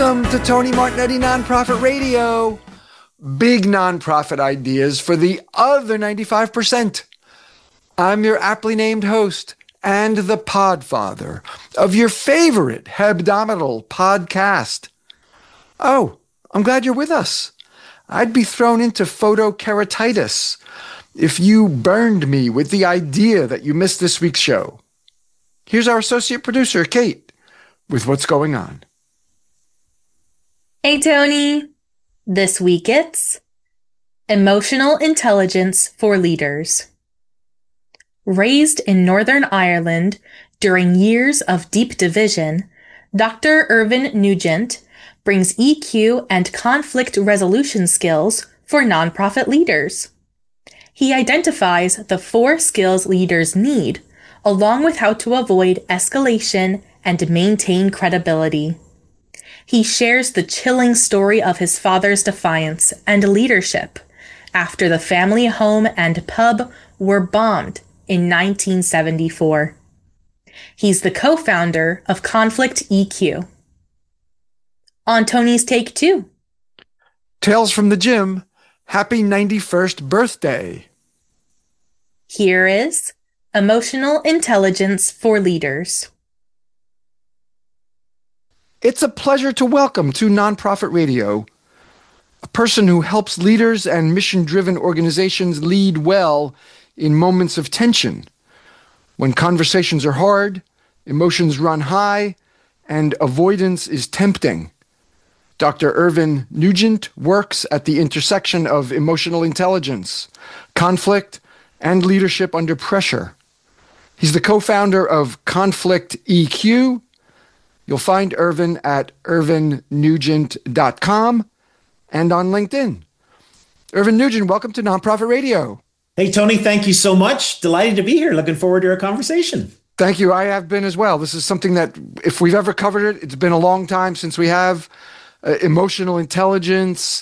Welcome to Tony Martignetti Nonprofit Radio. Big nonprofit ideas for the other 95%. I'm your aptly named host and the podfather of your favorite hebdomadal podcast. Oh, I'm glad you're with us. I'd be thrown into photokeratitis if you burned me with the idea that you missed this week's show. Here's our associate producer, Kate, with what's going on. Hey, Tony. This week it's Emotional Intelligence for Leaders. Raised in Northern Ireland during years of deep division, Dr. Irvin Nugent brings EQ and conflict resolution skills for nonprofit leaders. He identifies the 4 skills leaders need, along with how to avoid escalation and maintain credibility. He shares the chilling story of his father's defiance and leadership after the family home and pub were bombed in 1974. He's the co-founder of Conflict EQ. On Tony's Take 2. Tales from the Gym. Happy 91st birthday. Here is Emotional Intelligence for Leaders. It's a pleasure to welcome to Nonprofit Radio a person who helps leaders and mission-driven organizations lead well in moments of tension, when conversations are hard, emotions run high, and avoidance is tempting. Dr. Irvin Nugent works at the intersection of emotional intelligence, conflict, and leadership under pressure. He's the co-founder of Conflict EQ. You'll find Irvin at irvinnugent.com and on LinkedIn. Irvin Nugent, welcome to Nonprofit Radio. Hey, Tony, thank you so much. Delighted to be here. Looking forward to our conversation. Thank you. I have been as well. This is something that, if we've ever covered it, it's been a long time since we have. Emotional intelligence,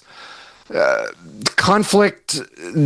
conflict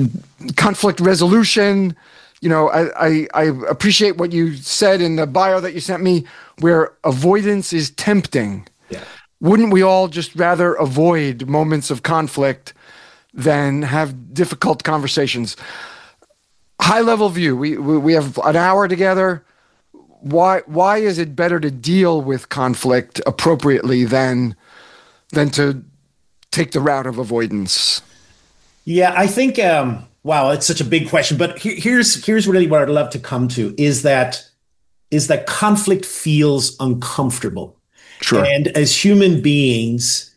resolution. You know, I appreciate what you said in the bio that you sent me, where avoidance is tempting. Yeah. Wouldn't we all just rather avoid moments of conflict than have difficult conversations? High level view. We have an hour together. Why is it better to deal with conflict appropriately than to take the route of avoidance? Yeah, I think, wow, it's such a big question, but here's really what I'd love to come to is that conflict feels uncomfortable. Sure. And as human beings,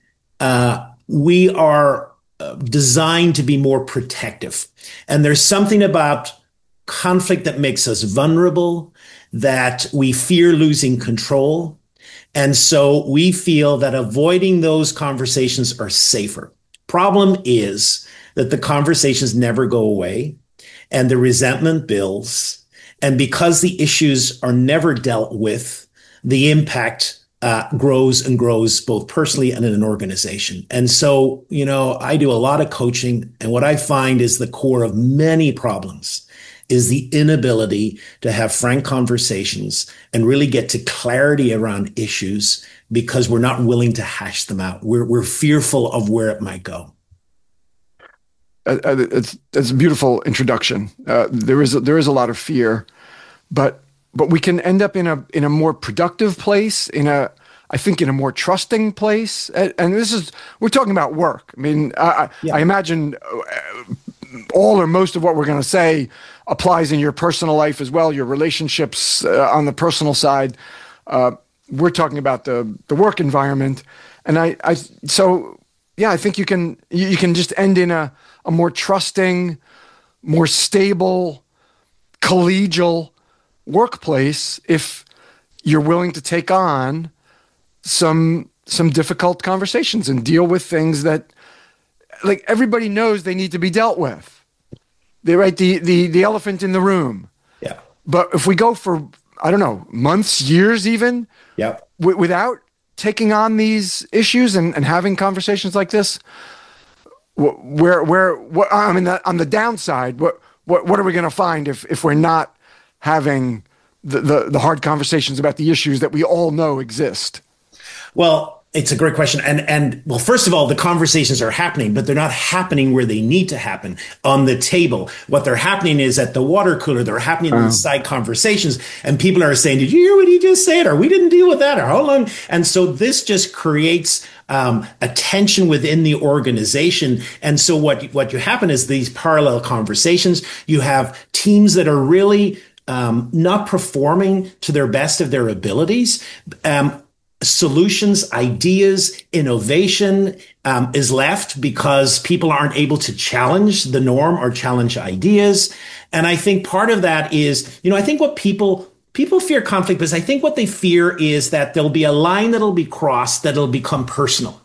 we are designed to be more protective. And there's something about conflict that makes us vulnerable, that we fear losing control. And so we feel that avoiding those conversations are safer. Problem is that the conversations never go away and the resentment builds. And because the issues are never dealt with, the impact grows and grows both personally and in an organization. And so, you know, I do a lot of coaching, and what I find is the core of many problems is the inability to have frank conversations and really get to clarity around issues because we're not willing to hash them out. We're fearful of where it might go. It's a beautiful introduction. There is a lot of fear, but we can end up in a more productive place, I think in a more trusting place. And we're talking about work. I mean, I imagine all or most of what we're going to say applies in your personal life as well, your relationships on the personal side. We're talking about the work environment. And I think you can just end in a more trusting, more stable, collegial workplace if you're willing to take on some difficult conversations and deal with things that, like, everybody knows they need to be dealt with. They write the elephant in the room. Yeah. But if we go for, I don't know, months, years even, without taking on these issues and having conversations like this, on the downside, what are we going to find if we're not having the hard conversations about the issues that we all know exist? Well, It's a great question. And well, first of all, the conversations are happening, but they're not happening where they need to happen on the table. What they're happening is at the water cooler. They're happening in the Um, side conversations, and people are saying, "Did you hear what he just said?" Or "We didn't deal with that," or "How long?" And so this just creates a tension within the organization. And so what you happen is these parallel conversations. You have teams that are really not performing to their best of their abilities. Solutions, ideas, innovation is left because people aren't able to challenge the norm or challenge ideas. And I think part of that is, I think what people fear conflict because I think what they fear is that there'll be a line that'll be crossed that'll become personal.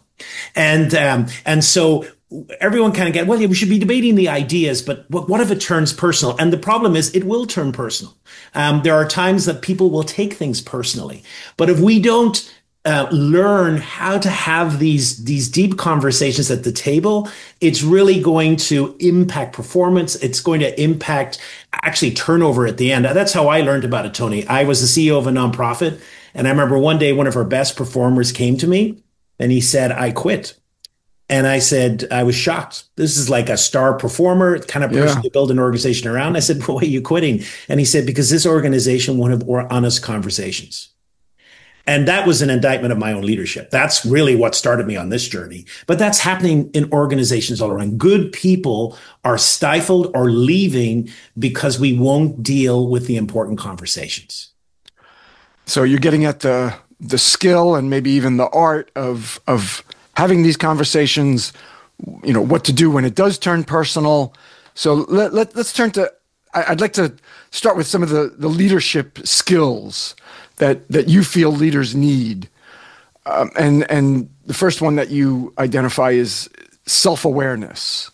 And so everyone kind of get, well, yeah, we should be debating the ideas, but what if it turns personal? And the problem is it will turn personal. There are times that people will take things personally, but if we don't learn how to have these deep conversations at the table, it's really going to impact performance. It's going to impact actually turnover at the end. That's how I learned about it, Tony. I was the CEO of a nonprofit, and I remember one day one of our best performers came to me and he said, "I quit." And I said, I was shocked. This is like a star performer, kind of person yeah. to build an organization around. I said, "Why are you quitting?" And he said, "Because this organization won't have honest conversations." And that was an indictment of my own leadership. That's really what started me on this journey. But that's happening in organizations all around. Good people are stifled or leaving because we won't deal with the important conversations. So you're getting at the skill and maybe even the art of having these conversations, what to do when it does turn personal. So let's turn to, I'd like to start with some of the leadership skills that you feel leaders need. And the first one that you identify is self-awareness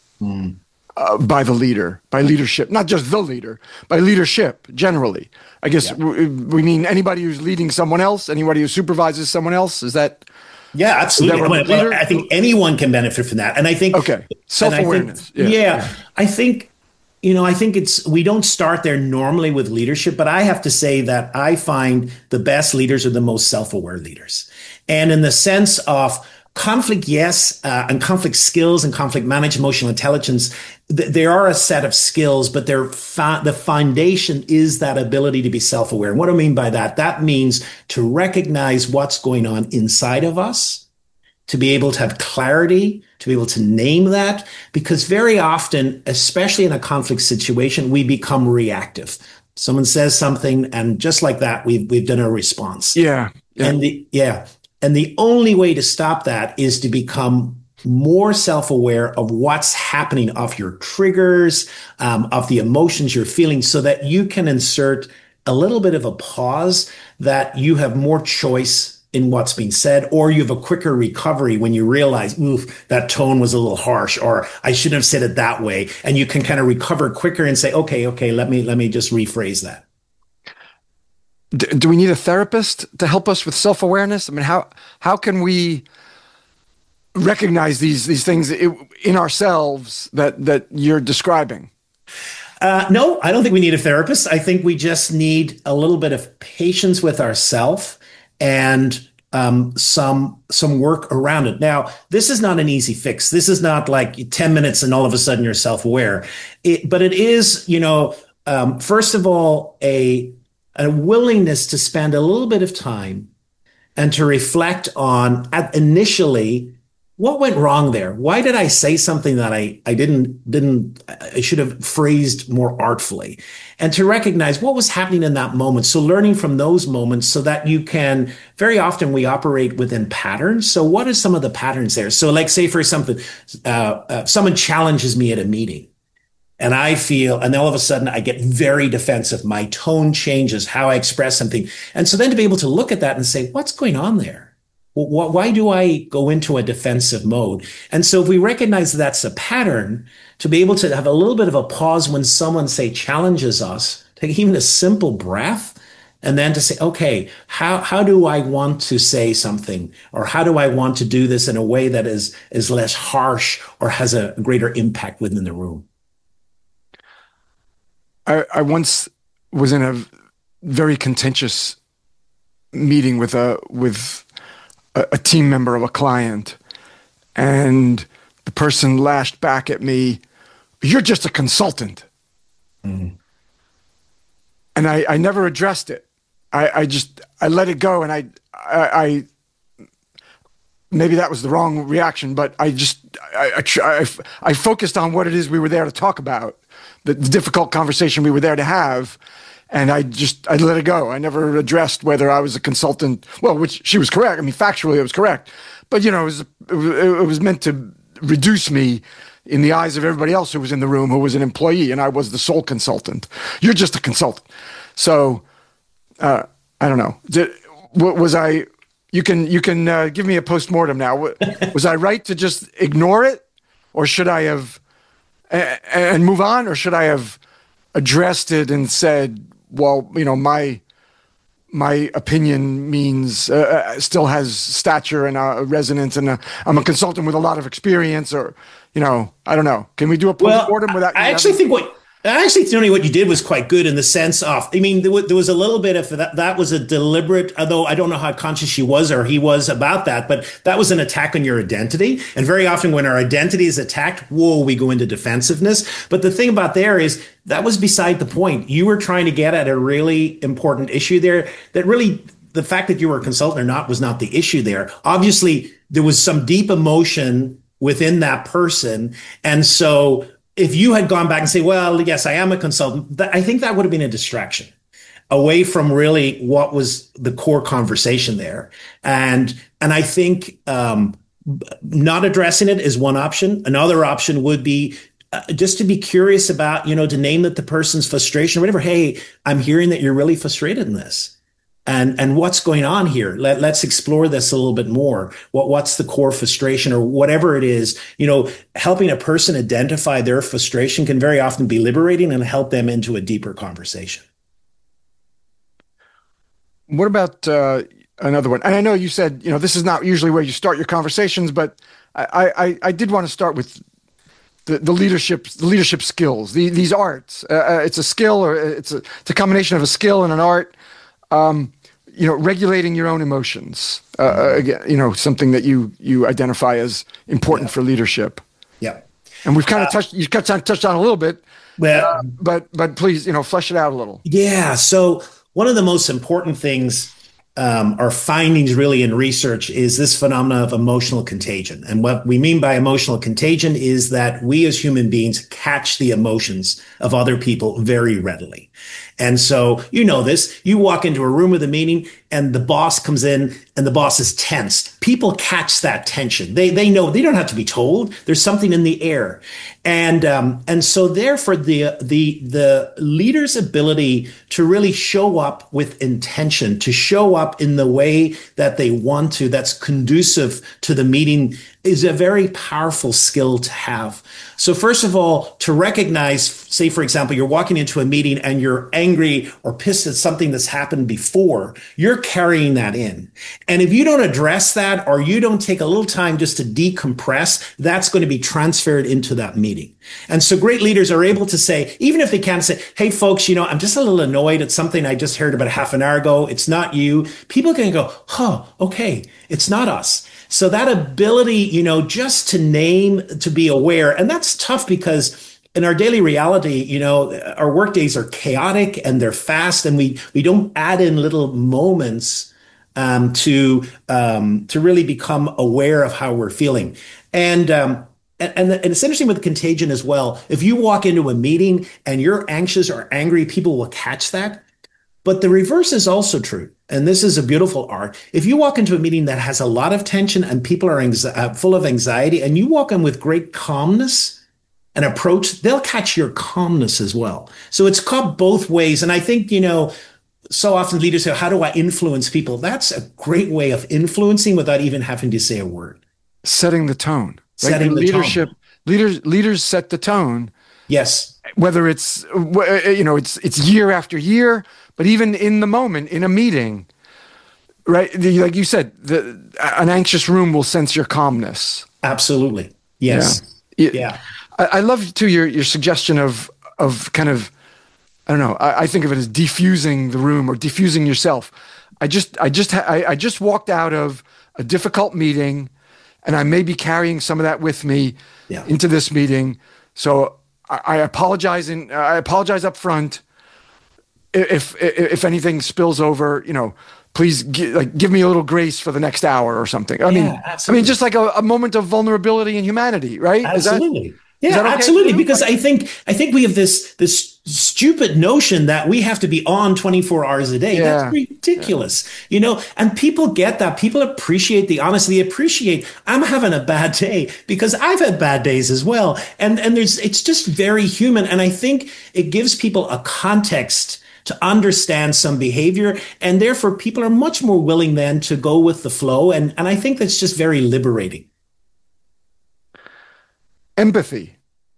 by the leader, by leadership, not just the leader, by leadership generally. I guess Yeah. we mean anybody who's leading someone else, anybody who supervises someone else. Yeah, Is that absolutely. what a Well, leader? I think anyone can benefit from that. Okay, self-awareness. Yeah, Yeah, yeah, I think, I think we don't start there normally with leadership, but I have to say that I find the best leaders are the most self-aware leaders. And in the sense of conflict, yes, and conflict skills and conflict management, emotional intelligence, there are a set of skills, but the foundation is that ability to be self-aware. And what do I mean by that? That means to recognize what's going on inside of us, to be able to have clarity, to be able to name that, because very often, especially in a conflict situation, we become reactive. Someone says something, and just like that, we've done a response. yeah, yeah. And the only way to stop that is to become more self-aware of what's happening, of your triggers, of the emotions you're feeling, so that you can insert a little bit of a pause, that you have more choice in what's being said, or you have a quicker recovery when you realize, oof, that tone was a little harsh, or I shouldn't have said it that way. And you can kind of recover quicker and say, okay, let me just rephrase that. Do we need a therapist to help us with self-awareness? I mean, how can we recognize these things in ourselves that you're describing? No, I don't think we need a therapist. I think we just need a little bit of patience with ourselves and some work around it. Now, this is not an easy fix. This is not like 10 minutes and all of a sudden you're self-aware. But it is, first of all, a willingness to spend a little bit of time and to reflect on initially what went wrong there. Why did I say something that I should have phrased more artfully, and to recognize what was happening in that moment. So learning from those moments so that you can, very often we operate within patterns. So what are some of the patterns there? So like say for something, someone challenges me at a meeting, and I feel, and all of a sudden I get very defensive. My tone changes, how I express something. And so then to be able to look at that and say, what's going on there? Why do I go into a defensive mode? And so if we recognize that's a pattern, to be able to have a little bit of a pause when someone, say, challenges us, take even a simple breath, and then to say, okay, how do I want to say something? Or how do I want to do this in a way that is less harsh or has a greater impact within the room? I once was in a very contentious meeting with a team member of a client, and the person lashed back at me, "You're just a consultant." Mm. And I never addressed it. I let it go, and I maybe that was the wrong reaction, but I focused on what it is we were there to talk about, the difficult conversation we were there to have, and I let it go. I never addressed whether I was a consultant. Well, which she was correct. I mean, factually, it was correct, but it was meant to reduce me in the eyes of everybody else who was in the room, who was an employee, and I was the sole consultant. You're just a consultant. So I don't know. Was I? You can give me a postmortem now. Was I right to just ignore it, or should I have and move on, or should I have addressed it and said, well, my opinion means still has stature and resonance, and I'm a consultant with a lot of experience, or I don't know. Can we do a postmortem without? I actually think Tony, what you did was quite good in the sense of, I mean, there was a little bit of that. That was a deliberate, although I don't know how conscious she was or he was about that, but that was an attack on your identity. And very often when our identity is attacked, whoa, we go into defensiveness. But the thing about there is that was beside the point. You were trying to get at a really important issue there that really, the fact that you were a consultant or not was not the issue there. Obviously, there was some deep emotion within that person. And so if you had gone back and say, well, yes, I am a consultant, I think that would have been a distraction away from really what was the core conversation there. And I think not addressing it is one option. Another option would be just to be curious about, to name that the person's frustration or whatever. Hey, I'm hearing that you're really frustrated in this. And what's going on here? Let's explore this a little bit more. What's the core frustration or whatever it is? Helping a person identify their frustration can very often be liberating and help them into a deeper conversation. What about another one? And I know you said, this is not usually where you start your conversations, but I did want to start with the leadership skills, these arts. It's a skill, or it's a combination of a skill and an art. Regulating your own emotions, again, something that you identify as important for leadership. Yeah. And we've kind of touched on a little bit, but please, flesh it out a little. Yeah. So one of the most important things, our findings really in research is this phenomena of emotional contagion. And what we mean by emotional contagion is that we as human beings catch the emotions of other people very readily. And so, this, you walk into a room with a meeting and the boss comes in and the boss is tense. People catch that tension. They know, they don't have to be told. There's something in the air. And so therefore the leader's ability to really show up with intention, to show up in the way that they want to, that's conducive to the meeting, is a very powerful skill to have. So first of all, to recognize, say, for example, you're walking into a meeting and you're angry or pissed at something that's happened before, you're carrying that in. And if you don't address that, or you don't take a little time just to decompress, that's going to be transferred into that meeting. And so great leaders are able to say, even if they can't say, hey, folks, I'm just a little annoyed at something I just heard about half an hour ago. It's not you. People can go, okay, it's not us. So that ability, just to name, to be aware, and that's tough because in our daily reality, our work days are chaotic and they're fast, and we don't add in little moments to really become aware of how we're feeling. And it's interesting with contagion as well. If you walk into a meeting and you're anxious or angry, people will catch that. But the reverse is also true. And this is a beautiful art. If you walk into a meeting that has a lot of tension and people are full of anxiety, and you walk in with great calmness and approach, they'll catch your calmness as well. So it's caught both ways. And I think, so often leaders say, how do I influence people? That's a great way of influencing without even having to say a word. Setting the tone. Right? Setting the tone. Leaders set the tone. Yes. Whether it's year after year, but even in the moment, in a meeting, right? Like you said, an anxious room will sense your calmness. Absolutely. Yes. Yeah. I love too your suggestion of kind of, I don't know. I think of it as diffusing the room or diffusing yourself. I just walked out of a difficult meeting, and I may be carrying some of that with me Yeah. into this meeting. So I apologize, and I apologize up front if anything spills over. Please give me a little grace for the next hour or something. Yeah, I mean, absolutely. just like a moment of vulnerability and humanity, right? Absolutely. Is Yeah, that okay for absolutely. you? Because I think we have this stupid notion that we have to be on 24 hours a day. That's Yeah, yeah. ridiculous. And people get that. People appreciate the honesty. They appreciate I'm having a bad day because I've had bad days as well. And it's just very human. And I think it gives people a context to understand some behavior. And therefore people are much more willing then to go with the flow. And I think that's just very liberating. Empathy,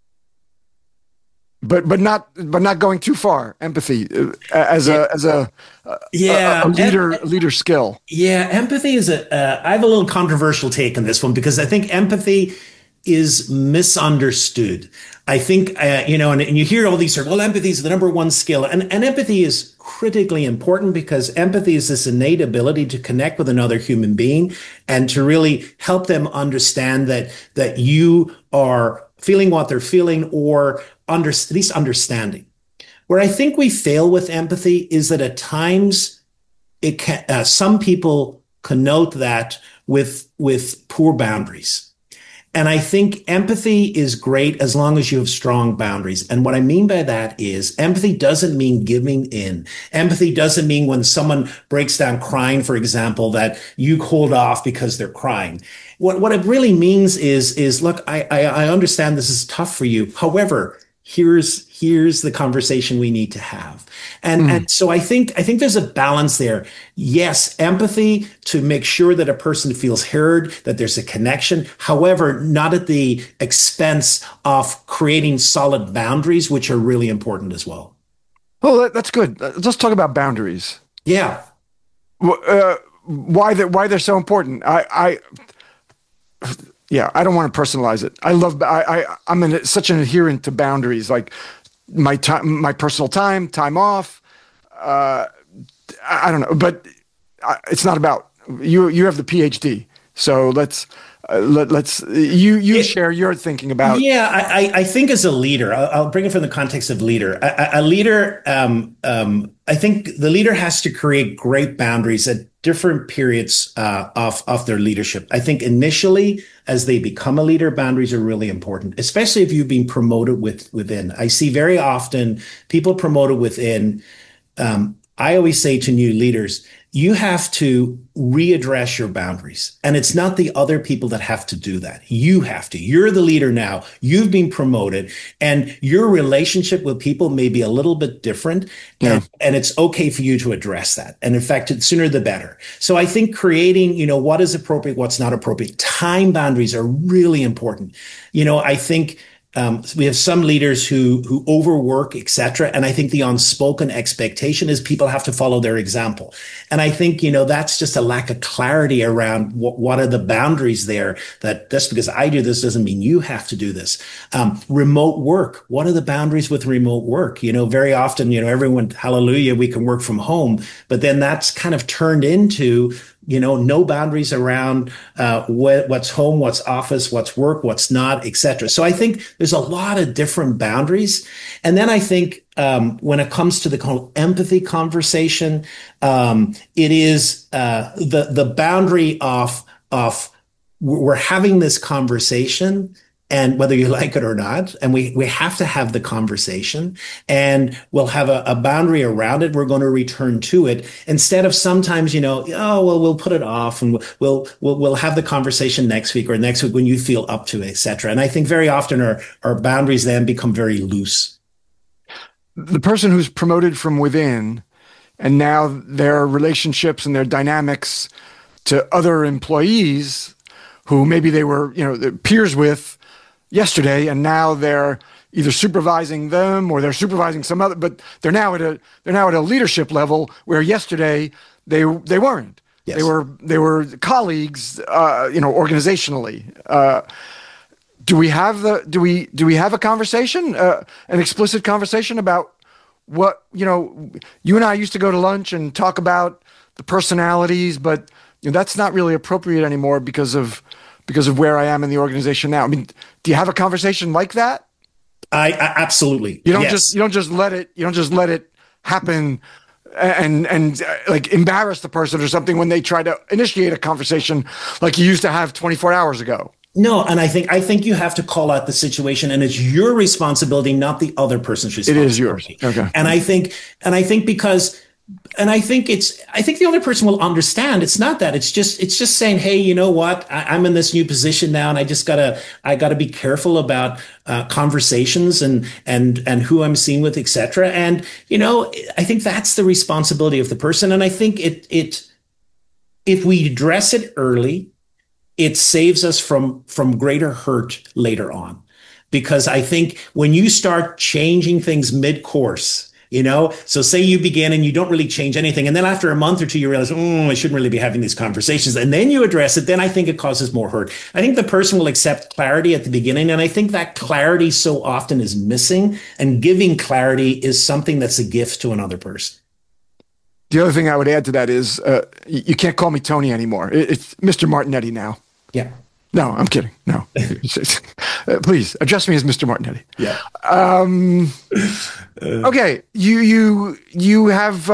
but not going too far. Empathy as Yeah. a Yeah. leader skill. Yeah, empathy is I have a little controversial take on this one because I think empathy is misunderstood. I think, and you hear all these sort of, well, empathy is the number one skill. And empathy is critically important because empathy is this innate ability to connect with another human being and to really help them understand that you are feeling what they're feeling or at least understanding. Where I think we fail with empathy is that at times some people connote that with poor boundaries. And I think empathy is great as long as you have strong boundaries. And what I mean by that is empathy doesn't mean giving in. Empathy doesn't mean when someone breaks down crying, for example, that you hold off because they're crying. What it really means is look, I understand this is tough for you. However, here's the conversation we need to have. And so I think there's a balance there. Yes, empathy to make sure that a person feels heard, that there's a connection. However, not at the expense of creating solid boundaries, which are really important as well. Well, that's good. Let's talk about boundaries. Yeah. Why they're so important. Yeah, I don't want to personalize it. I'm such an adherent to boundaries, like my time, my personal time off. I don't know, but it's not about you. You have the PhD, so let's you Yeah. share your thinking about. Yeah, I think as a leader, I'll bring it from the context of leader. A leader, I think the leader has to create great boundaries at different periods of their leadership. I think initially, as they become a leader, boundaries are really important, especially if you've been promoted within. I see very often people promoted within. I always say to new leaders, you have to readdress your boundaries. And it's not the other people that have to do that. You have to. You're the leader now. You've been promoted and your relationship with people may be a little bit different. Yeah. And it's okay for you to address that. And in fact, the sooner the better. So I think creating, what is appropriate, what's not appropriate. Time boundaries are really important. I think we have some leaders who overwork, etc. And I think the unspoken expectation is people have to follow their example. And I think, that's just a lack of clarity around what are the boundaries there, that just because I do this doesn't mean you have to do this. Remote work. What are the boundaries with remote work? Very often, everyone, hallelujah, we can work from home, but then that's kind of turned into no boundaries around what's home, what's office, what's work, what's not, etc. So I think there's a lot of different boundaries. And then I think when it comes to the whole empathy conversation, it is the boundary of we're having this conversation. And whether you like it or not, and we have to have the conversation and we'll have a boundary around it. We're going to return to it instead of sometimes, oh, well, we'll put it off and we'll have the conversation next week or next week when you feel up to it, et cetera. And I think very often our boundaries then become very loose. The person who's promoted from within, and now their relationships and their dynamics to other employees who maybe they were, their peers with yesterday, and now they're either supervising them or they're supervising some other, but they're now at a leadership level where yesterday they weren't. Yes. They were colleagues, organizationally. Do we have a conversation, an explicit conversation about what, you and I used to go to lunch and talk about the personalities, but that's not really appropriate anymore because of where I am in the organization now. I mean, do you have a conversation like that? I absolutely. Yes. You don't just let it happen and like embarrass the person or something when they try to initiate a conversation like you used to have 24 hours ago. No, and I think you have to call out the situation, and it's your responsibility, not the other person's It is yours. responsibility. Okay. And I think because and I think the other person will understand. It's not that. It's just saying, hey, you know what? I'm in this new position now, and I gotta be careful about conversations and who I'm seen with, etc. And I think that's the responsibility of the person. And I think it if we address it early, it saves us from greater hurt later on. Because I think when you start changing things mid-course, so say you begin and you don't really change anything, and then after a month or two you realize, I shouldn't really be having these conversations, and then you address it, then I think it causes more hurt. I think the person will accept clarity at the beginning, and I think that clarity so often is missing, and giving clarity is something that's a gift to another person. The other thing I would add to that is you can't call me Tony anymore. It's Mr. Martinetti now. Yeah. No, I'm kidding. No, please address me as Mr. Martinetti. Yeah. Okay, you have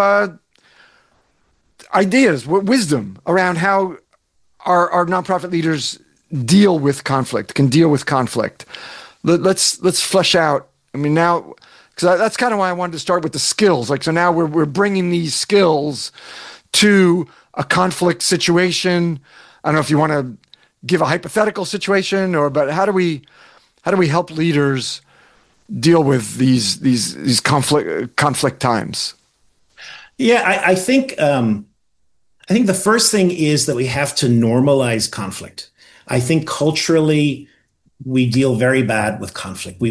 ideas, wisdom around how our nonprofit leaders can deal with conflict. Let's flesh out. I mean, now, because that's kind of why I wanted to start with the skills. Like, so now we're bringing these skills to a conflict situation. I don't know if you want to give a hypothetical situation, but how do we help leaders deal with these conflict times? Yeah, I think the first thing is that we have to normalize conflict. I think culturally we deal very bad with conflict.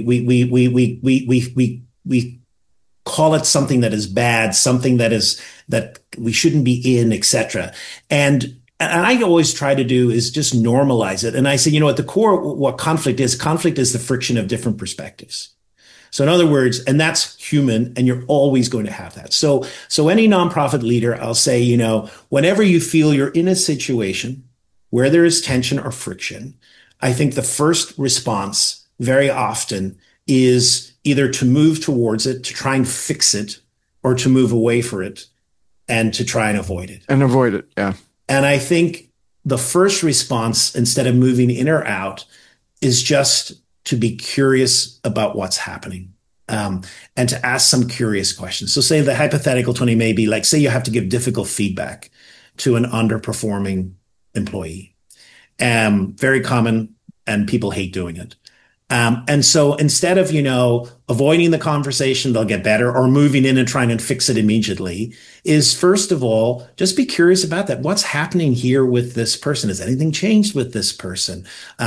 We call it something that is bad, something that we shouldn't be in, etc. And I always try to do is just normalize it. And I say, at the core, what conflict is the friction of different perspectives. So in other words, and that's human, and you're always going to have that. So any nonprofit leader, I'll say, whenever you feel you're in a situation where there is tension or friction, I think the first response very often is either to move towards it, to try and fix it, or to move away from it and to try and avoid it. Yeah. And I think the first response, instead of moving in or out, is just to be curious about what's happening, and to ask some curious questions. So say the hypothetical, Tony, may be like, say you have to give difficult feedback to an underperforming employee. Very common, and people hate doing it. And so instead of, avoiding the conversation, they'll get better, or moving in and trying to fix it immediately, is first of all, just be curious about that. What's happening here with this person? Has anything changed with this person?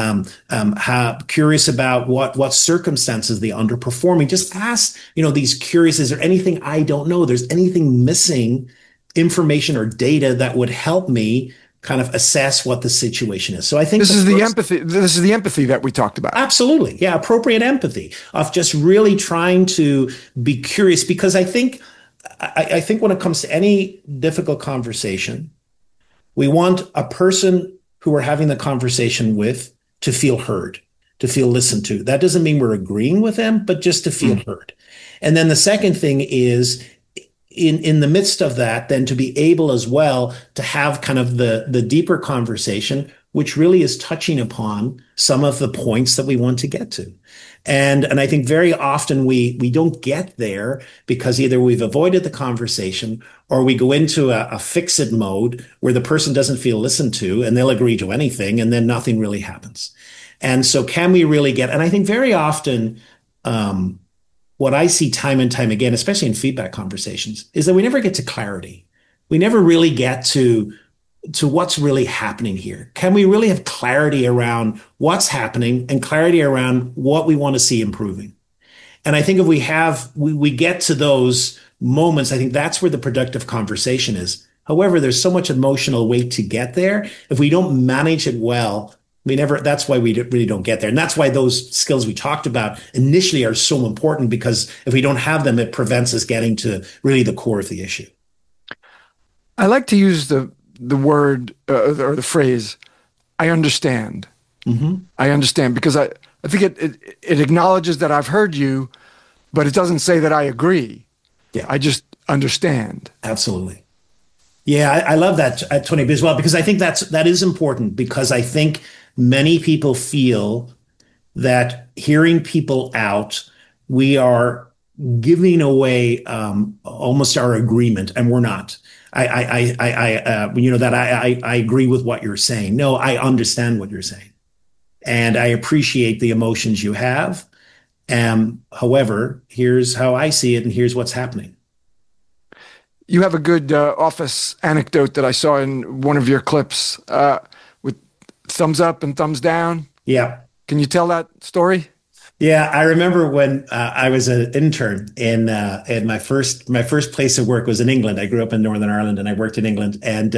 Curious about what circumstances they underperforming. Just ask, these curious, is there anything I don't know? There's anything missing information or data that would help me kind of assess what the situation is. So I think this is the empathy. This is the empathy that we talked about. Absolutely. Yeah. Appropriate empathy of just really trying to be curious, because I think when it comes to any difficult conversation, we want a person who we're having the conversation with to feel heard, to feel listened to. That doesn't mean we're agreeing with them, but just to feel heard. And then the second thing is, in the midst of that, then to be able as well to have kind of the deeper conversation, which really is touching upon some of the points that we want to get to. And I think very often we don't get there because either we've avoided the conversation, or we go into a fix-it mode where the person doesn't feel listened to and they'll agree to anything, and then nothing really happens. And so can we really and I think very often, what I see time and time again, especially in feedback conversations, is that we never get to clarity. We never really get to what's really happening here. Can we really have clarity around what's happening and clarity around what we want to see improving? And I think if we get to those moments, I think that's where the productive conversation is. However, there's so much emotional weight to get there. If we don't manage it well, that's why we really don't get there. And that's why those skills we talked about initially are so important, because if we don't have them, it prevents us getting to really the core of the issue. I like to use the the word or the phrase, I understand. Hmm. I understand because I think it acknowledges that I've heard you, but it doesn't say that I agree. Yeah, I just understand. absolutely. Yeah, I love that, Tony, as well, because I think that is important because I think many people feel that hearing people out, we are giving away almost our agreement, and we're not. I agree with what you're saying. No, I understand what you're saying, and I appreciate the emotions you have. However, here's how I see it, and here's what's happening. You have a good office anecdote that I saw in one of your clips with thumbs up and thumbs down. Yeah. Can you tell that story? Yeah, I remember when I was an intern in my first place of work was in England. I grew up in Northern Ireland and I worked in England,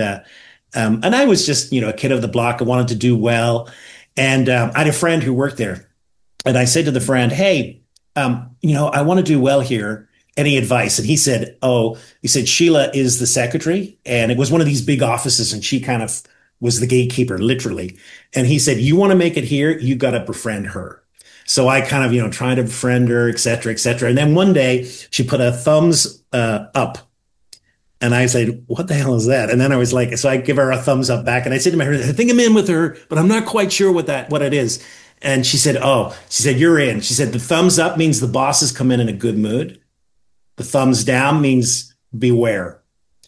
and I was just a kid of the block. I wanted to do well, and I had a friend who worked there, and I said to the friend, "Hey, I want to do well here. Any advice?" And he said Sheila is the secretary, and it was one of these big offices, and she kind of was the gatekeeper, literally. And he said, "You want to make it here, you got to befriend her." So I kind of, tried to befriend her, et cetera, et cetera. And then one day she put a thumbs up. And I said, "What the hell is that?" And then I was like, so I give her a thumbs up back. And I said to my her, "I think I'm in with her, but I'm not quite sure what it is." And she said, "You're in." She said, "The thumbs up means the boss has come in a good mood. The thumbs down means beware."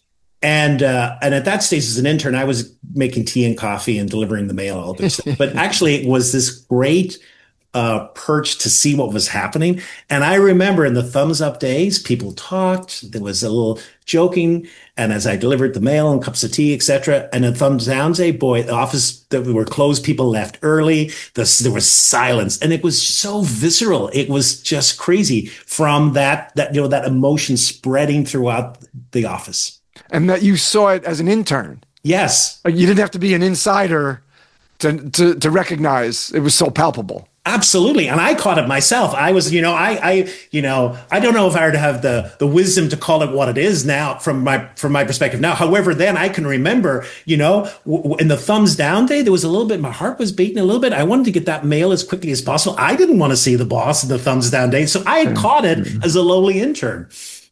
And at that stage, as an intern, I was making tea and coffee and delivering the mail, all this stuff. But actually, it was this great perch to see what was happening. And I remember in the thumbs up days, people talked. There was a little joking, and as I delivered the mail and cups of tea, etc. And in thumbs down day, boy, the office that we were closed, people left early. There was silence, and it was so visceral. It was just crazy from that emotion spreading throughout the office. And that you saw it as an intern. Yes. Like, you didn't have to be an insider to recognize it was so palpable. Absolutely. And I caught it myself. I was, I don't know if I were to have the wisdom to call it what it is now from my perspective now. However, then I can remember, in the thumbs down day, there was a little bit, my heart was beating a little bit. I wanted to get that mail as quickly as possible. I didn't want to see the boss in the thumbs down day. So I had caught it as a lowly intern.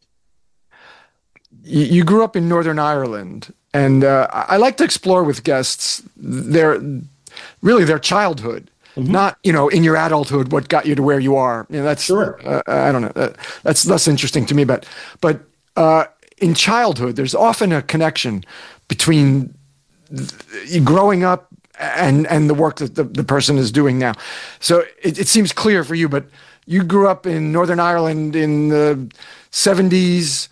You grew up in Northern Ireland, and I like to explore with guests their childhood. Not, in your adulthood, what got you to where you are. That's Sure. I don't know. That's less interesting to me. But in childhood, there's often a connection between growing up and the work that the person is doing now. So it seems clear for you. But you grew up in Northern Ireland in the 70s,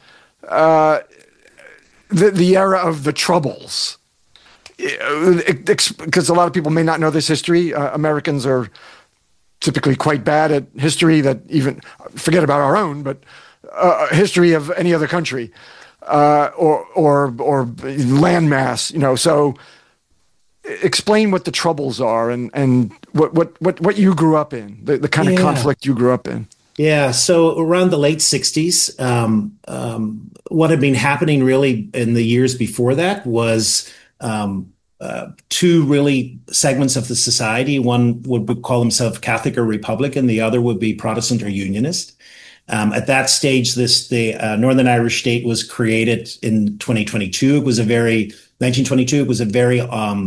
the era of the Troubles. Because a lot of people may not know this history. Americans are typically quite bad at history, that even forget about our own, but history of any other country or landmass. So explain what the Troubles are and what you grew up in, the kind of conflict you grew up in. Yeah, so around the late 60s, what had been happening really in the years before that was two really segments of the society. One would call themselves Catholic or Republican. The other would be Protestant or Unionist. At that stage, the Northern Irish state was created in 2022. It was 1922. It was a very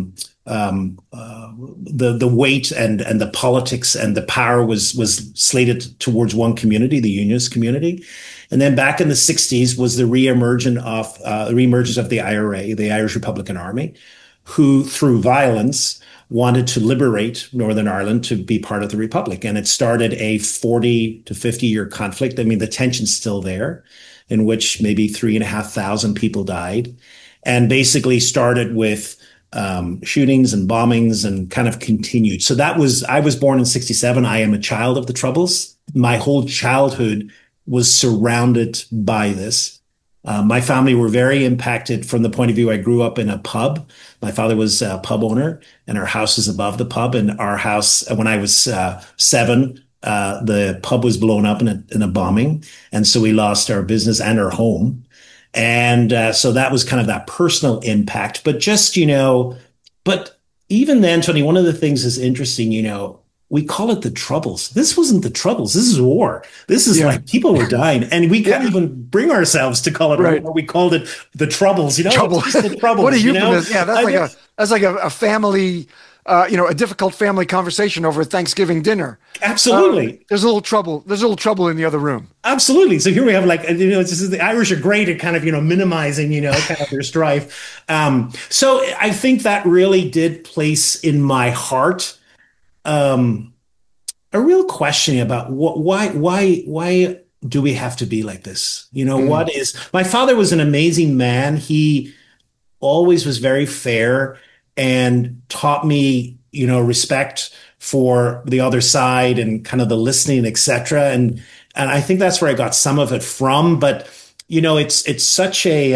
the weight and the politics and the power was slated towards one community, the Unionist community. And then back in the 60s was the reemergence of the IRA, the Irish Republican Army, who through violence wanted to liberate Northern Ireland to be part of the Republic. And it started a 40 to 50-year conflict. I mean, the tension's still there, in which maybe 3,500 people died, and basically started with shootings and bombings and kind of continued. So I was born in 67. I am a child of the Troubles. My whole childhood was surrounded by this. My family were very impacted from the point of view, I grew up in a pub. My father was a pub owner, and our house is above the pub. And our house, when I was 7, the pub was blown up in a bombing. And so we lost our business and our home. And so that was kind of that personal impact. But just, but even then, Tony, one of the things is interesting, we call it the Troubles. This wasn't the Troubles. This is war. This is Yeah. like people were dying. And we can't Yeah. even bring ourselves to call it Right. a war. We called it the Troubles, Trouble. It's just the Troubles, What a euphemism. Yeah, I mean, that's like a family, a difficult family conversation over Thanksgiving dinner. absolutely. There's a little trouble. There's a little trouble in the other room. Absolutely. So here we have it's just, the Irish are great at kind of, minimizing, kind of their strife. So I think that really did place in my heart, um, a real question about why do we have to be like this? Mm. My father was an amazing man. He always was very fair and taught me, respect for the other side and kind of the listening, etc. And I think that's where I got some of it from. But it's such a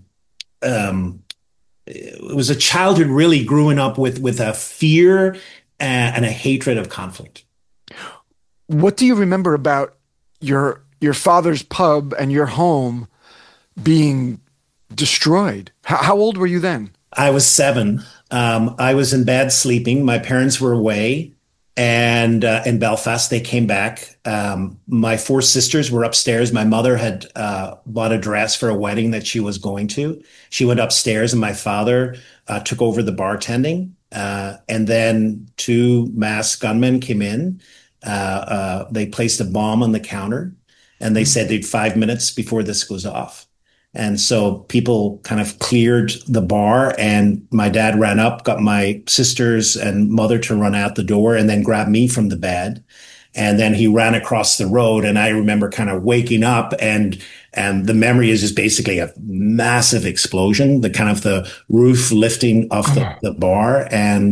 it was a childhood really growing up with a fear and a hatred of conflict. What do you remember about your father's pub and your home being destroyed? How old were you then? I was 7. I was in bed sleeping. My parents were away, and in Belfast, they came back. My 4 sisters were upstairs. My mother had bought a dress for a wedding that she was going to. She went upstairs, and my father took over the bartending. And then 2 masked gunmen came in. They placed a bomb on the counter, and they said they'd 5 minutes before this goes off. And so people kind of cleared the bar, and my dad ran up, got my sisters and mother to run out the door, and then grabbed me from the bed. And then he ran across the road, and I remember kind of waking up, and the memory is just basically a massive explosion, the kind of the roof lifting off the bar,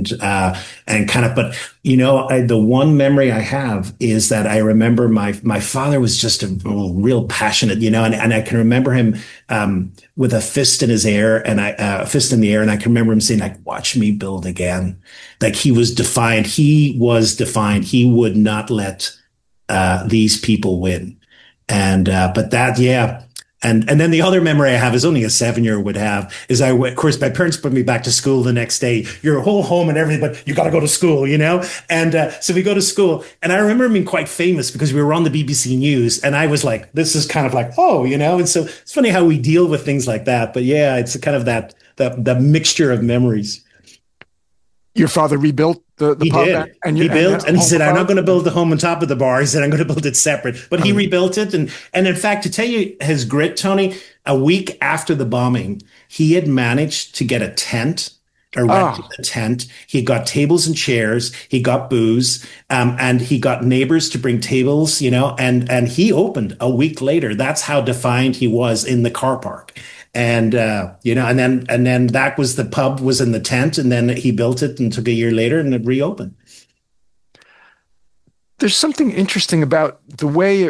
and kind of, but the one memory I have is that I remember my father was just a real passionate, and I can remember him with a fist in his air, and a fist in the air, and I can remember him saying, like, "Watch me build again." Like he was defiant. He was defiant. He would not let these people win. And but that, yeah. And then the other memory I have is only a 7-year-old would have is of course, my parents put me back to school the next day. You're whole home and everything, but you got to go to school, And so we go to school, and I remember being quite famous because we were on the BBC News, and I was like, this is kind of like, oh, And so it's funny how we deal with things like that. But yeah, it's kind of that mixture of memories. Your father rebuilt the He pub did. and He built, and he home said, "I'm not above? going to build the home on top of the bar." He said, "I'm going to build it separate." But he rebuilt it, and in fact, to tell you his grit, Tony, a week after the bombing, he had managed to get a tent, erected Oh, a tent. He got tables and chairs. He got booze, and he got neighbors to bring tables. And he opened a week later. That's how defiant he was in the car park. And and then that was the pub was in the tent, and then he built it and took a year later and it reopened. there's something interesting about the way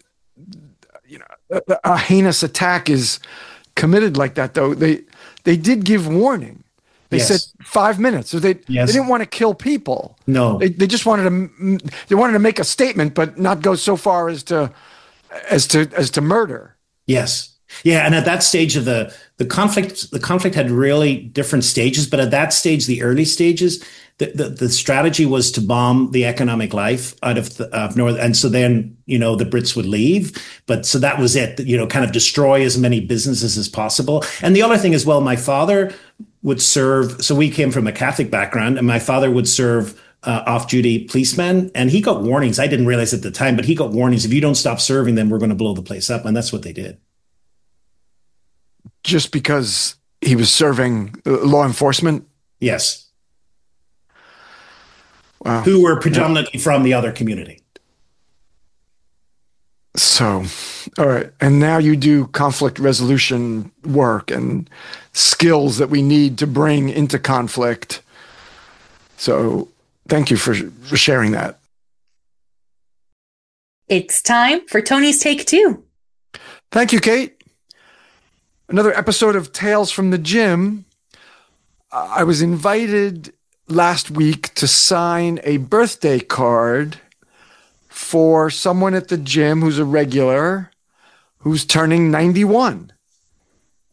a heinous attack is committed like that, though. They did give warning. They said Yes. 5 minutes. So they Yes. didn't want to kill people. No. They just wanted to make a statement, but not go so far as to murder. Yes. Yeah, and at that stage of the conflict had really different stages, but at that stage, the early stages, the strategy was to bomb the economic life out of North, and so then the Brits would leave, but so that was it. Kind of destroy as many businesses as possible. And the other thing as well, my father would serve. So we came from a Catholic background, and my father would serve off-duty policemen, and he got warnings. I didn't realize at the time, but he got warnings: if you don't stop serving them, we're going to blow the place up, and that's what they did. Just because he was serving law enforcement. Yes, Wow. who were Yeah. predominantly from the other community. So, all right. And now you do conflict resolution work and skills that we need to bring into conflict. So, thank you for sharing that. It's time for Tony's Take Two. Thank you, Kate. Another episode of Tales from the Gym. I was invited last week to sign a birthday card for someone at the gym who's a regular who's turning 91.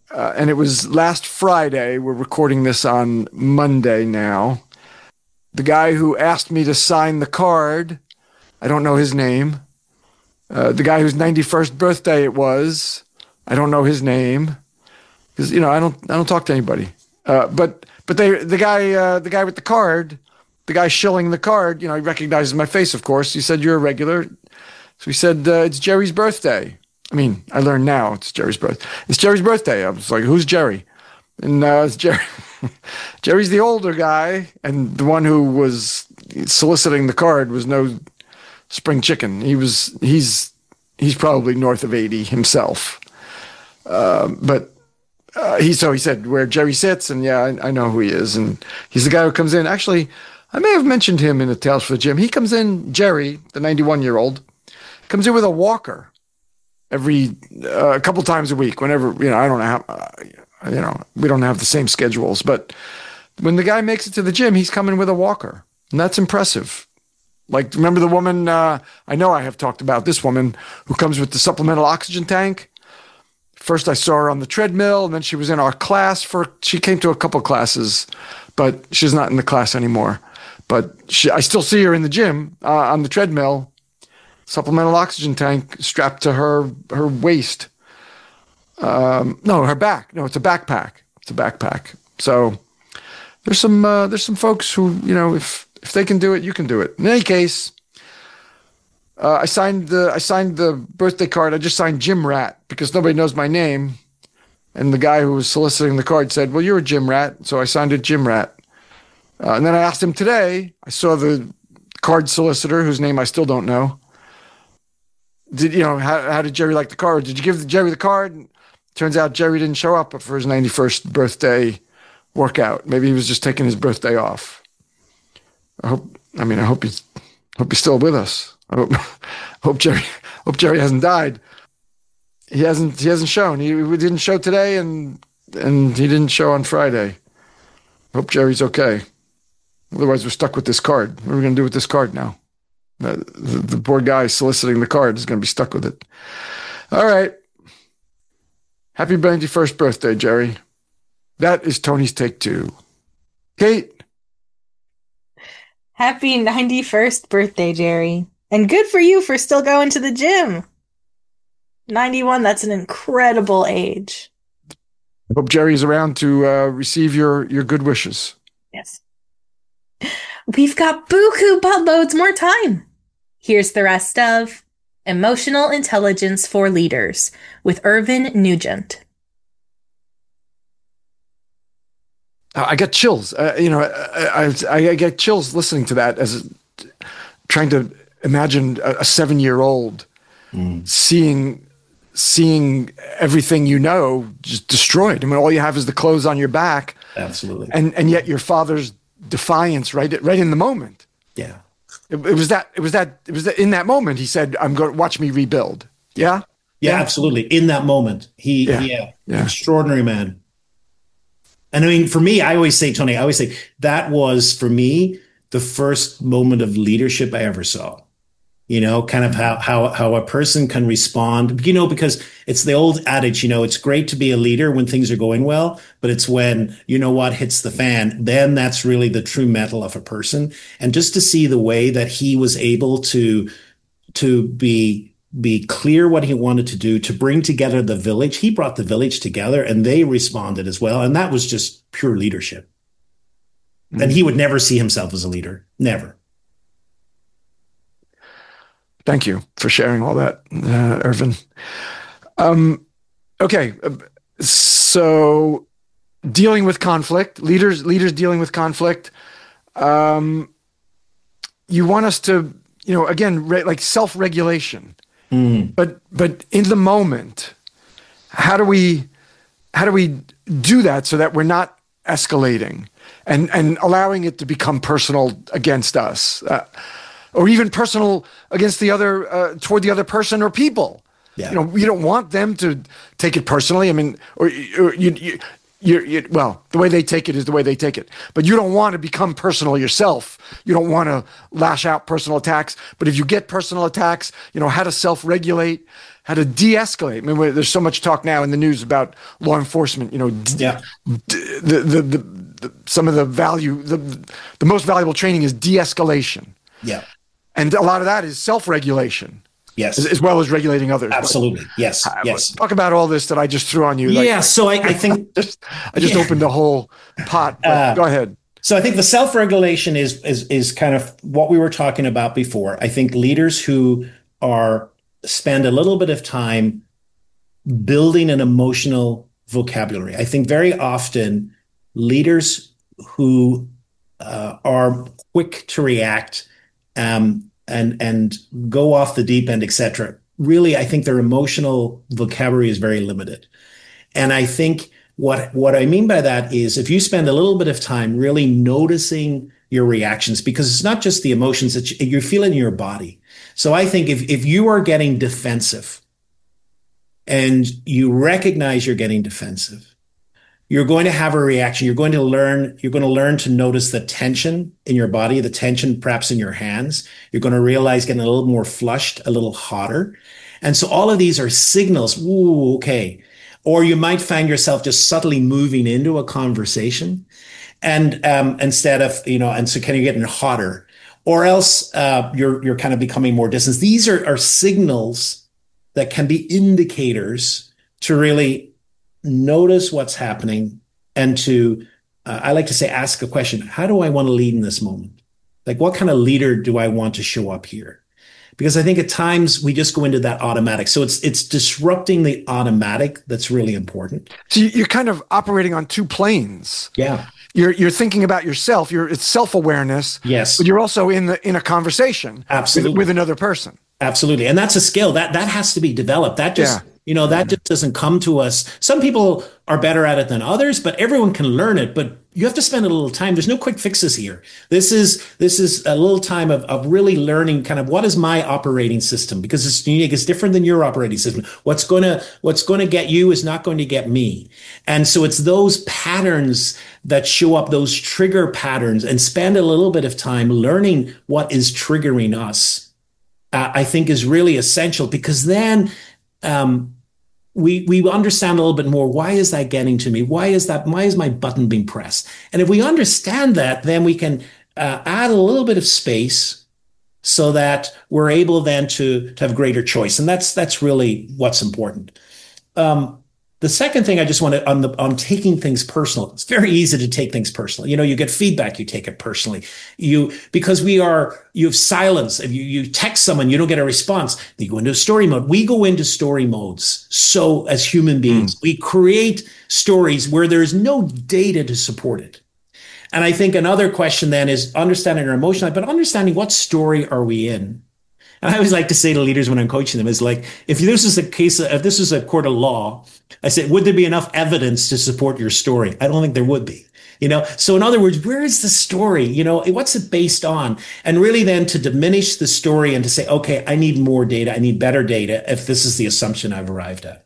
and it was last Friday. We're recording this on Monday now. The guy who asked me to sign the card, I don't know his name. The guy whose 91st birthday it was, I don't know his name, because I don't talk to anybody. But the guy with the card, the guy shilling the card, he recognizes my face, of course. He said, "You're a regular." So he said, "It's Jerry's birthday." I mean, I learned now it's Jerry's birthday. It's Jerry's birthday. I was like, "Who's Jerry?" And it's Jerry. Jerry's the older guy, and the one who was soliciting the card was no spring chicken. He's probably north of 80 himself. But he said where Jerry sits, and yeah, I know who he is, and he's the guy who comes in. Actually, I may have mentioned him in the Tales for the Gym. He comes in, Jerry, the 91-year-old, comes in with a walker every a couple times a week. Whenever I don't have, we don't have the same schedules, but when the guy makes it to the gym, he's coming with a walker, and that's impressive. Like, remember the woman? I know I have talked about this woman who comes with the supplemental oxygen tank. First, I saw her on the treadmill, and then she was in our class. She came to a couple classes, but she's not in the class anymore. But I still see her in the gym on the treadmill, supplemental oxygen tank strapped to her waist. No, her back. No, it's a backpack. It's a backpack. So there's some folks who, if they can do it, you can do it. In any case, I signed the birthday card. I just signed Jim Rat because nobody knows my name. And the guy who was soliciting the card said, "Well, you're a Jim Rat." So I signed it Jim Rat. And then I asked him today, I saw the card solicitor, whose name I still don't know. How did Jerry like the card? Did you give Jerry the card? Turns out Jerry didn't show up for his 91st birthday workout. Maybe he was just taking his birthday off. I hope he's still with us. I hope Jerry hasn't died. He hasn't shown. He didn't show today, and he didn't show on Friday. Hope Jerry's okay. Otherwise, we're stuck with this card. What are we going to do with this card now? The poor guy soliciting the card is going to be stuck with it. All right. Happy 91st birthday, Jerry. That is Tony's take 2. Kate. Happy 91st birthday, Jerry. And good for you for still going to the gym. 91, that's an incredible age. I hope Jerry's around to receive your good wishes. Yes. We've got buku buttloads more time. Here's the rest of Emotional Intelligence for Leaders with Irvin Nugent. I get chills. I get chills listening to that, as trying to imagine a 7-year-old seeing everything just destroyed. I mean, all you have is the clothes on your back. Absolutely. And yet your father's defiance right in the moment. Yeah. It was that in that moment he said, "I'm going to watch me rebuild." Yeah. Yeah, absolutely. In that moment, extraordinary man. And I mean, for me, Tony, that was for me the first moment of leadership I ever saw. Kind of how a person can respond, because it's the old adage, it's great to be a leader when things are going well, but it's when, what hits the fan, then that's really the true mettle of a person. And just to see the way that he was able to be clear what he wanted to do, to bring together the village. He brought the village together and they responded as well. And that was just pure leadership. Mm-hmm. And he would never see himself as a leader. Never. Thank you for sharing all that, Irvin. Okay, so dealing with conflict, leaders dealing with conflict. You want us to, again, like self-regulation. But in the moment, how do we do that so that we're not escalating and allowing it to become personal against us? Or even personal against the other, toward the other person or people. Yeah. You don't want them to take it personally. I mean, or you well, the way they take it is the way they take it. But you don't want to become personal yourself. You don't want to lash out personal attacks. But if you get personal attacks, how to self-regulate, how to de-escalate. I mean, there's so much talk now in the news about law enforcement. Yeah. Some of the most valuable training is de-escalation. Yeah. And a lot of that is self-regulation. Yes. As well as regulating others. Absolutely. Yes. Yes. Talk about all this that I just threw on you. Yeah. So I think I just opened a whole pot. Go ahead. So I think the self-regulation is kind of what we were talking about before. I think leaders who spend a little bit of time building an emotional vocabulary. I think very often leaders who are quick to react, and go off the deep end, et cetera. Really, I think their emotional vocabulary is very limited. And I think what I mean by that is if you spend a little bit of time really noticing your reactions, because it's not just the emotions that you feel in your body. So I think if you are getting defensive and you recognize you're getting defensive, you're going to have a reaction. You're going to learn to notice the tension in your body, the tension perhaps in your hands. You're going to realize getting a little more flushed, a little hotter. And so all of these are signals. Ooh, okay. Or you might find yourself just subtly moving into a conversation and instead of, and so kind of getting hotter, or else you're kind of becoming more distant. These are signals that can be indicators to really notice what's happening and to, I like to say, ask a question. How do I want to lead in this moment? Like, what kind of leader do I want to show up here? Because I think at times we just go into that automatic. So it's disrupting the automatic that's really important. So you're kind of operating on two planes. Yeah. You're thinking about yourself. It's self-awareness. Yes. But you're also in a conversation. Absolutely. With another person. Absolutely. And that's a skill that has to be developed. That just, that just doesn't come to us. Some people are better at it than others, but everyone can learn it. But you have to spend a little time. There's no quick fixes here. This is a little time of really learning kind of what is my operating system, because it's unique. It's different than your operating system. What's going to get you is not going to get me. And so it's those patterns that show up, those trigger patterns, and spend a little bit of time learning what is triggering us. I think is really essential, because then we understand a little bit more. Why is that getting to me? Why is my button being pressed? And if we understand that, then we can add a little bit of space so that we're able then to have greater choice. And that's really what's important. The second thing I just want to, on taking things personal, it's very easy to take things personally. You get feedback, you take it personally. Because you have silence. If you text someone, you don't get a response, you go into story mode. We go into story modes. So as human beings, we create stories where there's no data to support it. And I think another question then is understanding our emotion, but understanding what story are we in? And I always like to say to leaders when I'm coaching them is like, if this is a court of law, I say, would there be enough evidence to support your story? I don't think there would be, So in other words, where is the story? What's it based on? And really then to diminish the story and to say, okay, I need more data. I need better data if this is the assumption I've arrived at.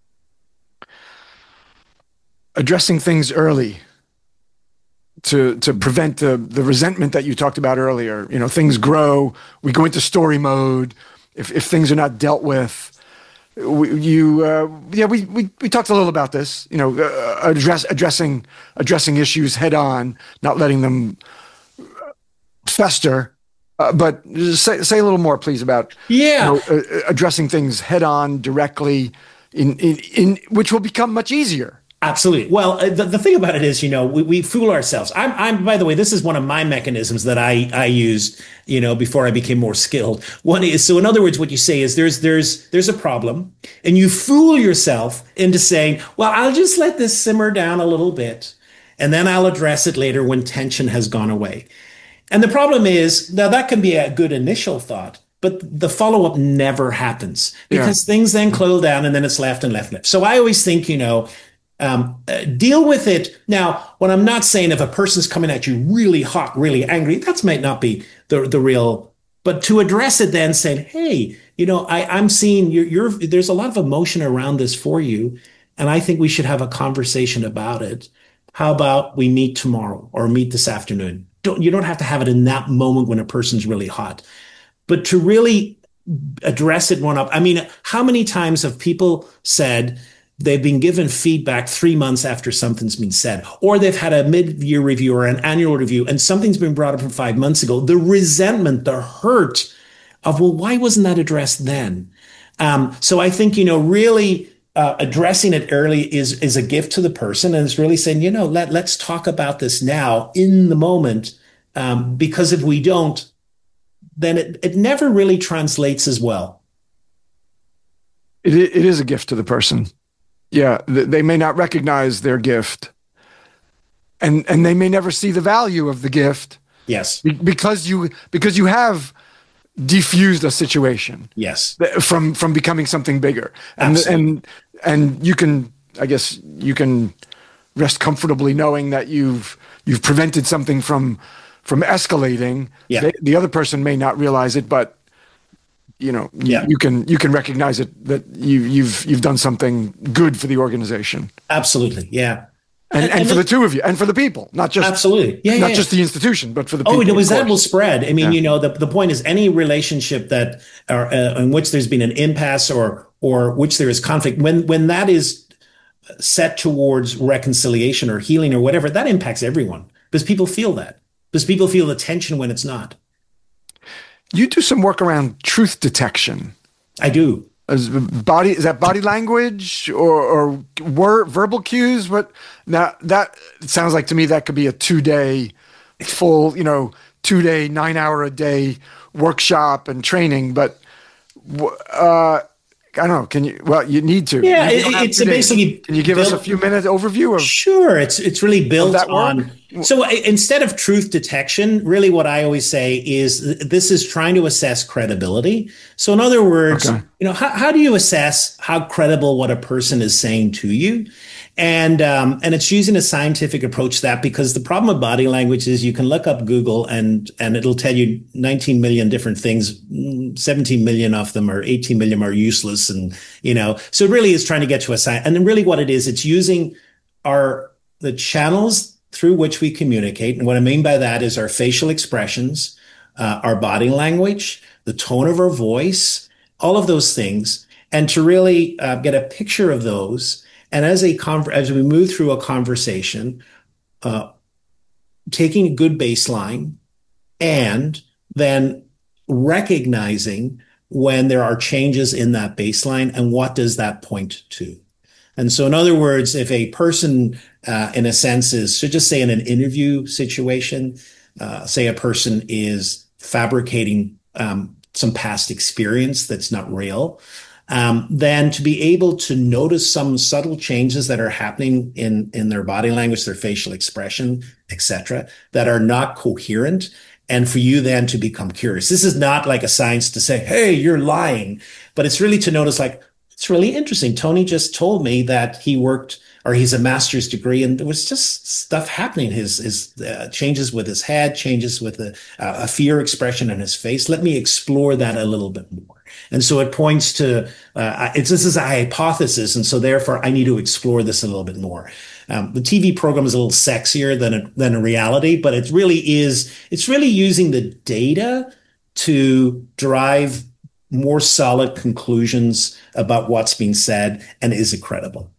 Addressing things early to prevent the resentment that you talked about earlier. Things grow. We go into story mode. If things are not dealt with, we talked a little about this. Addressing issues head on, not letting them fester. But say a little more, please, about addressing things head on directly, in which will become much easier. Absolutely. Well, the thing about it is, we fool ourselves. I'm, by the way, this is one of my mechanisms that I used, before I became more skilled. One is, so in other words, what you say is there's a problem, and you fool yourself into saying, well, I'll just let this simmer down a little bit, and then I'll address it later when tension has gone away. And the problem is, now that can be a good initial thought, but the follow-up never happens, because things then close down, and then it's left and left. So I always think, deal with it. Now, what I'm not saying, if a person's coming at you really hot, really angry, that might not be the real, but to address it then saying, hey, I'm seeing there's a lot of emotion around this for you. and I think we should have a conversation about it. How about we meet tomorrow or meet this afternoon? You don't have to have it in that moment when a person's really hot, but to really address it one up. I mean, how many times have people said they've been given feedback 3 months after something's been said, or they've had a mid-year review or an annual review and something's been brought up from 5 months ago? The resentment, the hurt of, well, why wasn't that addressed then? So I think, really addressing it early is a gift to the person, and it's really saying, let's talk about this now in the moment, because if we don't, then it never really translates as well. It is a gift to the person. Yeah, they may not recognize their gift, and they may never see the value of the gift. Yes, because you have diffused a situation. Yes, from becoming something bigger, and you can, I guess, you can rest comfortably knowing that you've prevented something from escalating. Yeah. The other person may not realize it, but you can recognize it, that you've done something good for the organization. Absolutely. Yeah. And for the two of you, and for the people, not just absolutely, not just the institution, but for the people. That will spread. I mean, the point is, any relationship that in which there's been an impasse or which there is conflict, when that is set towards reconciliation or healing or whatever, that impacts everyone, because people feel that. Because people feel the tension when it's not. You do some work around truth detection. I do. Is that body language or verbal cues? But now that sounds like to me that could be a 2-day full, 2-day, 9-hour-a-day workshop and training. But I don't know. Can you? Well, you need to. Yeah, it's basically. Can you give us a few minute overview of? Sure, it's really built on. So instead of truth detection, really what I always say is this is trying to assess credibility. So in other words, how do you assess how credible what a person is saying to you? And it's using a scientific approach to that, because the problem with body language is you can look up Google and it'll tell you 19 million different things, 17 million of them or 18 million are useless. And, so it really is trying to get to a science. And then really what it is, it's using the channels through which we communicate. And what I mean by that is our facial expressions, our body language, the tone of our voice, all of those things. And to really get a picture of those. And as we move through a conversation, taking a good baseline and then recognizing when there are changes in that baseline and what does that point to. And so in other words, if a person, in a sense so just say in an interview situation, say a person is fabricating some past experience that's not real, then to be able to notice some subtle changes that are happening in their body language, their facial expression, etc., that are not coherent, and for you then to become curious. This is not like a science to say, hey, you're lying, but it's really to notice, like, it's really interesting. Tony just told me that he worked, or he's a master's degree, and there was just stuff happening. His changes with his head, changes with a fear expression in his face. Let me explore that a little bit more. And so it points to, this is a hypothesis. And so therefore I need to explore this a little bit more. The TV program is a little sexier than a reality, but it's really using the data to drive more solid conclusions about what's being said, and is it credible?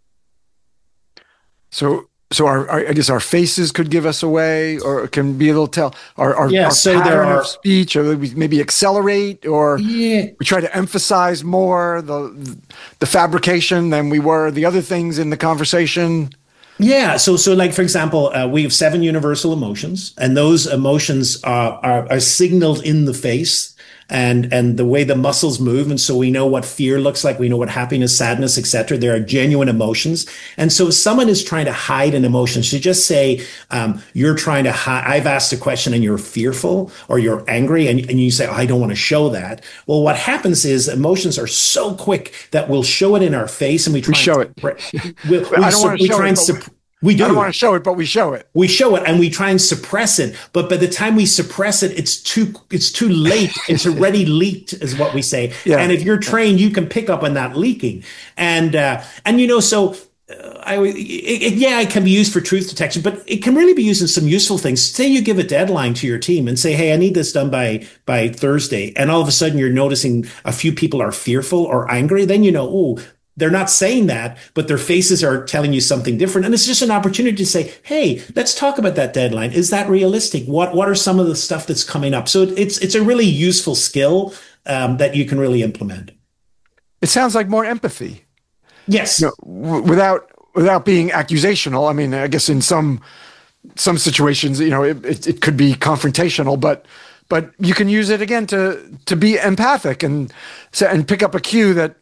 So I guess our faces could give us away, or can be able to tell our pattern of speech, or maybe accelerate, or we try to emphasize more the fabrication than we were the other things in the conversation. Yeah. So like, for example, we have 7 universal emotions, and those emotions are signaled in the face and the way the muscles move. And so we know what fear looks like. We know what happiness, sadness, etc. There are genuine emotions. And so if someone is trying to hide an emotion, so just say, you're trying to hide, I've asked a question and you're fearful or you're angry, and you say, I don't want to show that. Well, what happens is emotions are so quick that we'll show it in our face, and we try show it. We try and We I don't do. want to show it, but we show it. We show it and we try and suppress it, but by the time we suppress it, it's too late. It's already leaked, is what we say. Yeah. And if you're trained, you can pick up on that leaking. And so yeah, it can be used for truth detection, but it can really be used in some useful things. Say you give a deadline to your team and say, "Hey, I need this done by Thursday," and all of a sudden you're noticing a few people are fearful or angry. Then oh, they're not saying that, but their faces are telling you something different. And it's just an opportunity to say, "Hey, let's talk about that deadline. Is that realistic? What are some of the stuff that's coming up?" So it's a really useful skill that you can really implement. It sounds like more empathy, Yes. without being accusational. I mean, I guess in some situations, it could be confrontational, but you can use it again to be empathic and pick up a cue that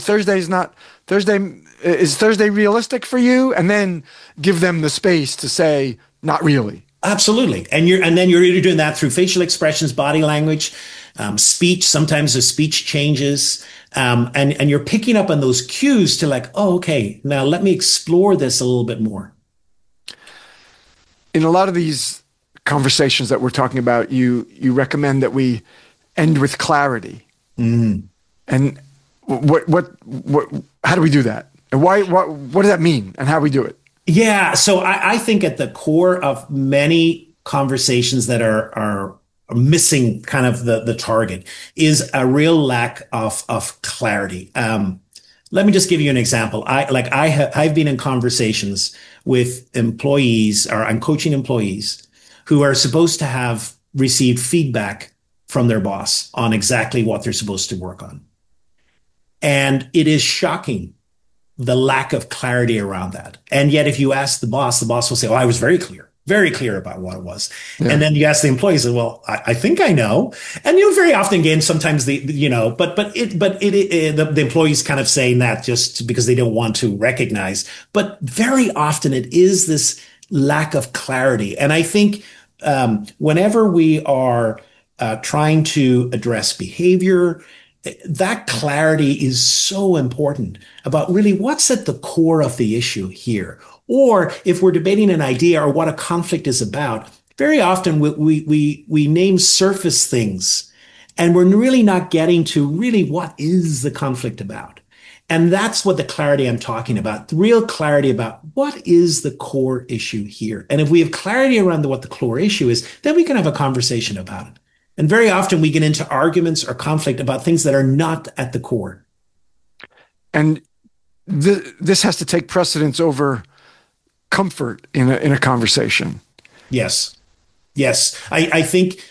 Thursday realistic for you, and then give them the space to say not really. Absolutely. And then you're either doing that through facial expressions, body language, speech. Sometimes the speech changes. And you're picking up on those cues to like, oh, okay, now let me explore this a little bit more. In a lot of these conversations that we're talking about, you recommend that we end with clarity. Mm. And how do we do that? And what does that mean? And how do we do it? Yeah. So I think at the core of many conversations that are missing kind of the target is a real lack of clarity. Let me just give you an example. I've been in conversations with employees, or I'm coaching employees who are supposed to have received feedback from their boss on exactly what they're supposed to work on. And it is shocking, the lack of clarity around that. And yet, if you ask the boss will say, "Oh, I was very clear about what it was." Yeah. And then you ask the employees, "Well, I think I know." And very often, again, sometimes the employees kind of saying that just because they don't want to recognize. But very often, it is this lack of clarity. And I think whenever we are trying to address behavior, that clarity is so important about really what's at the core of the issue here. Or if we're debating an idea or what a conflict is about, very often we name surface things, and we're really not getting to really what is the conflict about. And that's what the clarity I'm talking about, the real clarity about what is the core issue here. And if we have clarity around what the core issue is, then we can have a conversation about it. And very often we get into arguments or conflict about things that are not at the core. And this has to take precedence over comfort in a conversation. Yes. I think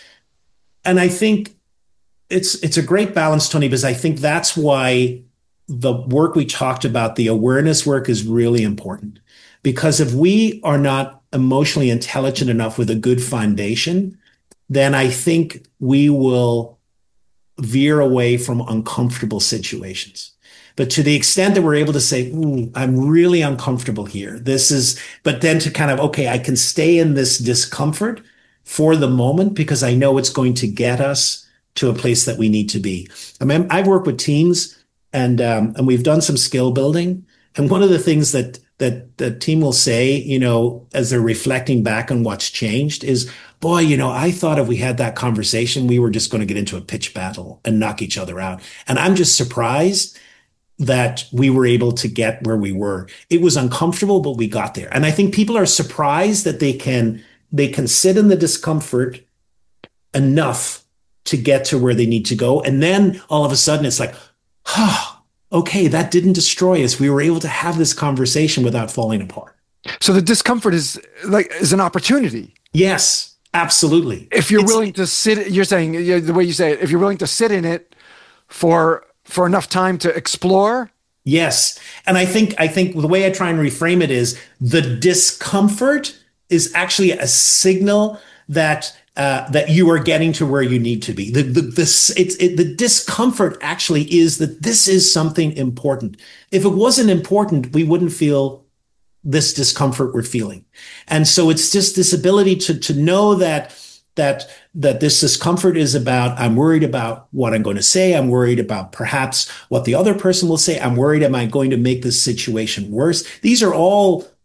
it's a great balance, Tony, because I think that's why the work we talked about, the awareness work, is really important. Because if we are not emotionally intelligent enough with a good foundation, then I think we will veer away from uncomfortable situations. But to the extent that we're able to say, "Ooh, I'm really uncomfortable here. But then to kind of, okay, I can stay in this discomfort for the moment because I know it's going to get us to a place that we need to be." I mean, I've worked with teams and we've done some skill building. And one of the things that the team will say, as they're reflecting back on what's changed is, "Boy, I thought if we had that conversation, we were just going to get into a pitch battle and knock each other out. And I'm just surprised that we were able to get where we were. It was uncomfortable, but we got there." And I think people are surprised that they can sit in the discomfort enough to get to where they need to go. And then all of a sudden it's like, okay, that didn't destroy us. We were able to have this conversation without falling apart. So the discomfort is an opportunity. Yes, absolutely. If you're willing to sit, you're saying, the way you say it, if you're willing to sit in it for enough time to explore. Yes. And I think the way I try and reframe it is the discomfort is actually a signal that you are getting to where you need to be. The discomfort actually is that this is something important. If it wasn't important, we wouldn't feel this discomfort we're feeling. And so it's just this ability to know that this discomfort is about, I'm worried about what I'm going to say. I'm worried about perhaps what the other person will say. I'm worried, am I going to make this situation worse? These are all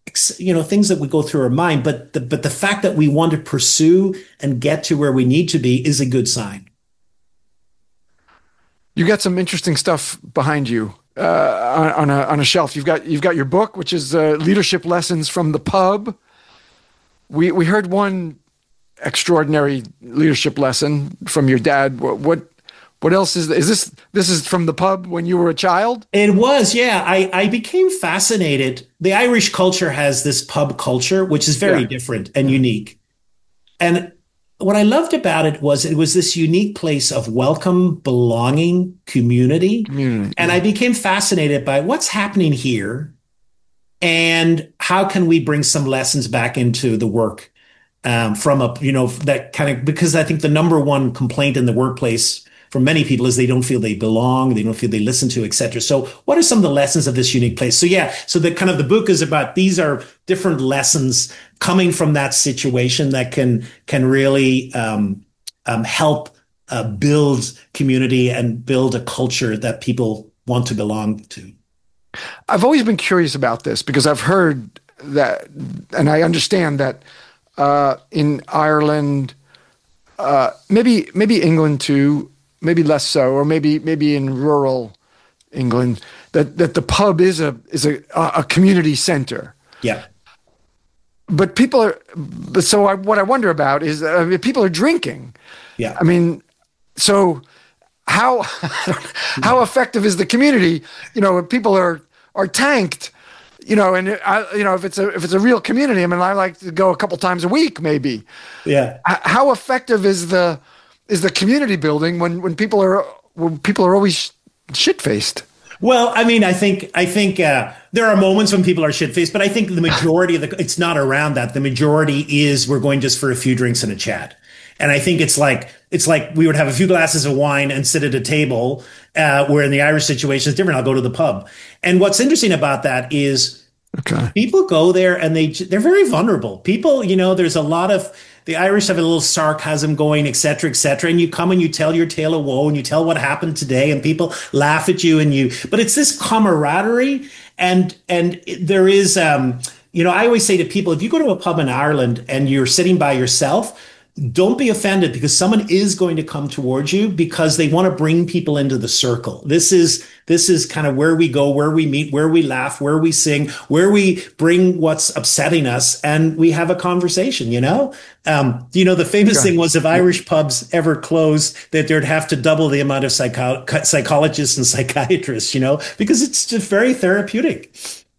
things that would go through our mind, but the fact that we want to pursue and get to where we need to be is a good sign. You got some interesting stuff behind you on a shelf. You've got your book, which is Leadership Lessons from the Pub. We heard one extraordinary leadership lesson from your dad. What else is this is from the pub when you were a child? It was, yeah. I became fascinated. The Irish culture has this pub culture, which is very different and unique. And what I loved about it was this unique place of welcome, belonging, community. And I became fascinated by what's happening here and how can we bring some lessons back into the work from that kind of, because I think the number one complaint in the workplace for many people is they don't feel they belong, they don't feel they listen to, etc. So what are some of the lessons of this unique place? So the book is about, these are different lessons coming from that situation that can really help build community and build a culture that people want to belong to. I've always been curious about this because I've heard that, and I understand that in Ireland, maybe England too, maybe less so, or maybe in rural England, that the pub is a community center. Yeah. But what I wonder about is people are drinking. Yeah. I mean, so how effective is the community? If people are tanked, and if it's a real community, I mean, I like to go a couple times a week, maybe. Yeah. How effective is the community building when people are always shit-faced? Well, I mean, I think there are moments when people are shit-faced, but I think the majority it's not around that. The majority is we're going just for a few drinks and a chat. And I think it's like we would have a few glasses of wine and sit at a table, where in the Irish situation is different. I'll go to the pub. And what's interesting about that is people go there and they're very vulnerable. People, there's a lot of, the Irish have a little sarcasm going, et cetera, et cetera. And you come and you tell your tale of woe and you tell what happened today and people laugh at you but it's this camaraderie. And there is, I always say to people, if you go to a pub in Ireland and you're sitting by yourself, don't be offended because someone is going to come towards you because they want to bring people into the circle. This is kind of where we go, where we meet, where we laugh, where we sing, where we bring what's upsetting us and we have a conversation, the famous thing was if Irish pubs ever closed, that there'd have to double the amount of psychologists and psychiatrists, because it's just very therapeutic.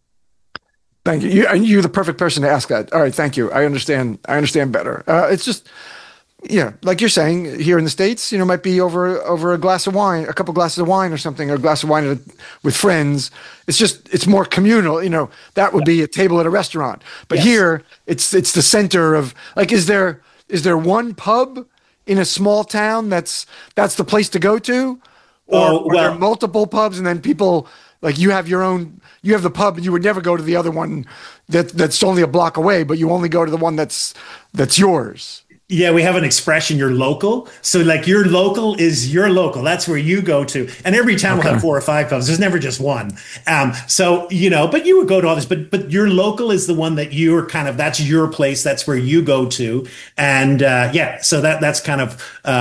Thank you. You're the perfect person to ask that. All right, thank you. I understand better. It's just, like you're saying, here in the States, might be over a glass of wine, a couple glasses of wine or something, or a glass of wine with friends. It's more communal. That would be a table at a restaurant. But here, it's the center of, like, is there one pub in a small town that's the place to go to, or are there multiple pubs and then people? Like you have the pub and you would never go to the other one that's only a block away, but you only go to the one that's yours. Yeah, we have an expression, you're local. So like your local is your local. That's where you go to. And every town will have 4 or 5 pubs. There's never just one. But you would go to all this, but your local is the one that you're that's your place. That's where you go to. And, so that's kind of,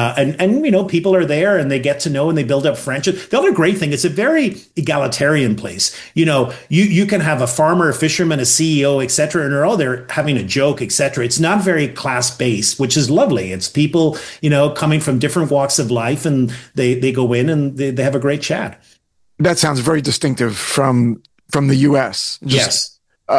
people are there and they get to know and they build up friendship. The other great thing, it's a very egalitarian place. You can have a farmer, a fisherman, a CEO, et cetera, and they're all there having a joke, et cetera. It's not very class based, which is lovely. It's people, coming from different walks of life and they go in and they have a great chat. That sounds very distinctive from the US. Yes.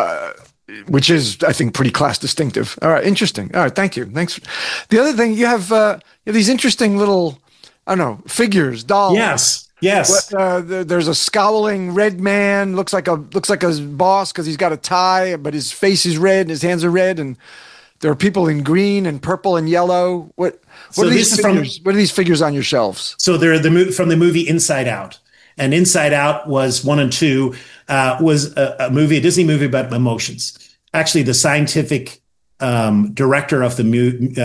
Which is, I think, pretty class distinctive. All right. Interesting. All right. Thank you. Thanks. The other thing, you have these interesting little, I don't know, figures, dolls. Yes. There's a scowling red man, looks like a boss because he's got a tie, but his face is red and his hands are red, and there are people in green and purple and yellow. What are these figures? What are these figures on your shelves? So they're from the movie Inside Out. And Inside Out was 1 and 2, was a Disney movie about emotions. Actually, the scientific director of the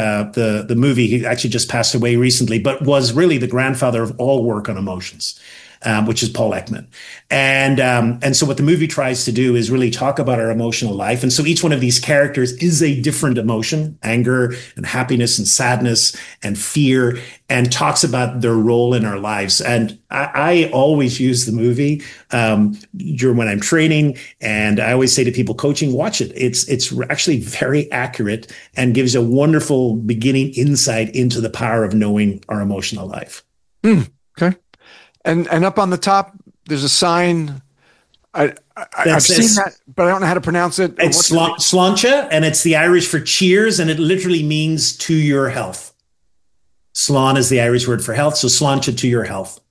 movie, he actually just passed away recently, but was really the grandfather of all work on emotions. which is Paul Ekman. And so what the movie tries to do is really talk about our emotional life. And so each one of these characters is a different emotion, anger and happiness and sadness and fear, and talks about their role in our lives. And I always use the movie during when I'm training, and I always say to people coaching, watch it. It's actually very accurate and gives a wonderful beginning insight into the power of knowing our emotional life. Okay. And up on the top, there's a sign. I've seen that, but I don't know how to pronounce it. It's Sláinte, and it's the Irish for cheers, and it literally means to your health. Slán is the Irish word for health, so Sláinte, to your health.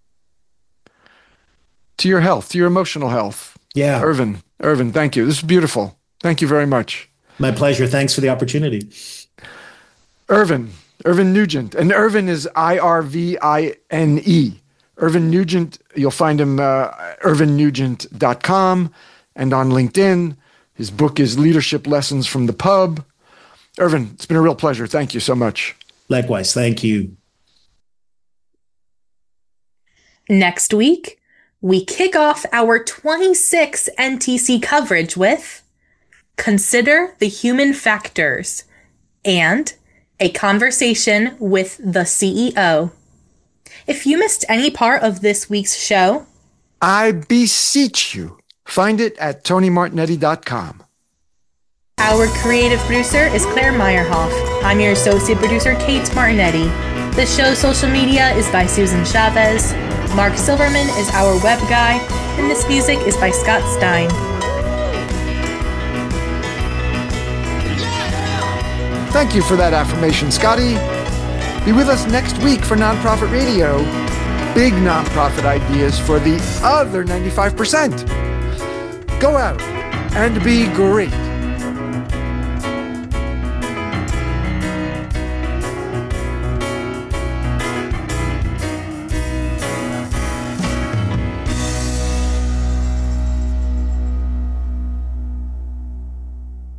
To your health, to your emotional health. Yeah. Ervin, thank you. This is beautiful. Thank you very much. My pleasure. Thanks for the opportunity. Ervin Nugent. And Ervin is IRVINE. Ervin Nugent, you'll find him ervinnugent.com and on LinkedIn. His book is Leadership Lessons from the Pub. Ervin, it's been a real pleasure. Thank you so much. Likewise. Thank you. Next week, we kick off our 26 NTC coverage with Consider the Human Factors and a conversation with the CEO. If you missed any part of this week's show, I beseech you, find it at tonymartignetti.com. Our creative producer is Claire Meyerhoff. I'm your associate producer, Kate Martinetti. The show's social media is by Susan Chavez. Mark Silverman is our web guy, and this music is by Scott Stein. Thank you for that affirmation, Scotty. Be with us next week for Nonprofit Radio. Big nonprofit ideas for the other 95%. Go out and be great.